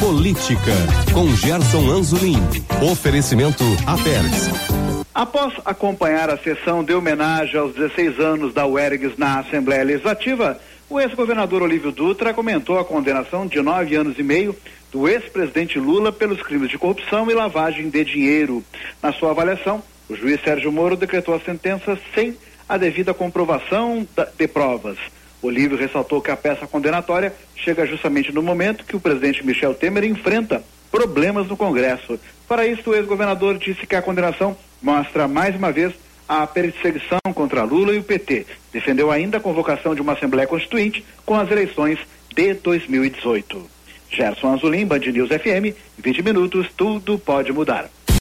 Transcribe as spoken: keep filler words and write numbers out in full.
Política, com Gerson Anzolin. Oferecimento Apergs. Após acompanhar a sessão de homenagem aos dezesseis anos da U E R G S na Assembleia Legislativa, o ex-governador Olívio Dutra comentou a condenação de nove anos e meio do ex-presidente Lula pelos crimes de corrupção e lavagem de dinheiro. Na sua avaliação, o juiz Sérgio Moro decretou a sentença sem a devida comprovação de provas. Olívio ressaltou que a peça condenatória chega justamente no momento que o presidente Michel Temer enfrenta problemas no Congresso. Para isso, o ex-governador disse que a condenação mostra mais uma vez a perseguição contra Lula e o P T. Defendeu ainda a convocação de uma Assembleia Constituinte com as eleições de dois mil e dezoito. Gerson Anzolin, Band News F M, vinte minutos, tudo pode mudar.